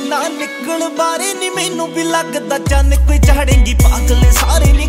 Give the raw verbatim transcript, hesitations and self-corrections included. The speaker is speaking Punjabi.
ਨਾ ਨਿਕਲ ਬਾਰੇ ਨੀ ਮੈਨੂੰ ਵੀ ਲੱਗਦਾ ਚੰਨ ਕੋਈ ਚਾੜੇਂਗੀ ਪਾਗਲ ਸਾਰੇ ਨੀ